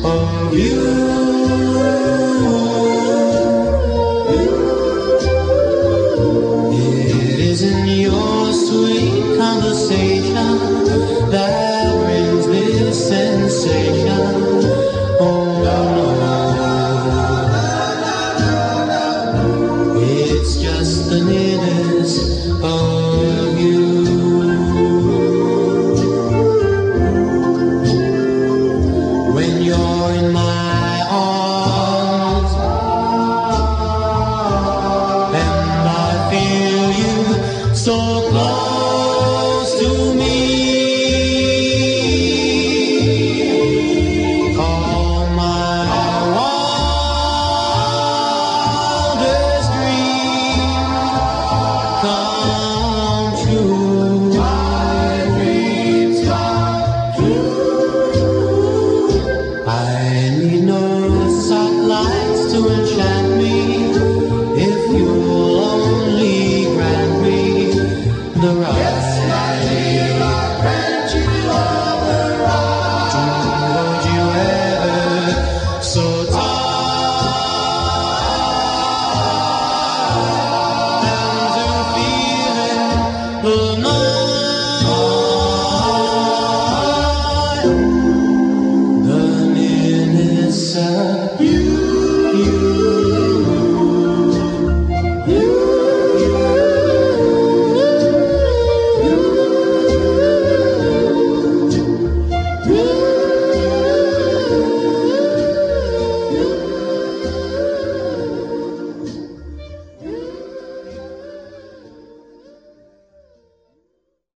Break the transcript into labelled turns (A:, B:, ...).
A: of you. It isn't your sweet conversation that brings this sensation. Oh no, it's just the nearness of you. When you're in my arms and I feel you so close to me, all my wildest dreams come true. My dreams come true. I need no satellites to enchant me if you'll only grant me the right. Yes, my dear, I grant you all the right to hold you ever so tight and to feel it the night, the nearness of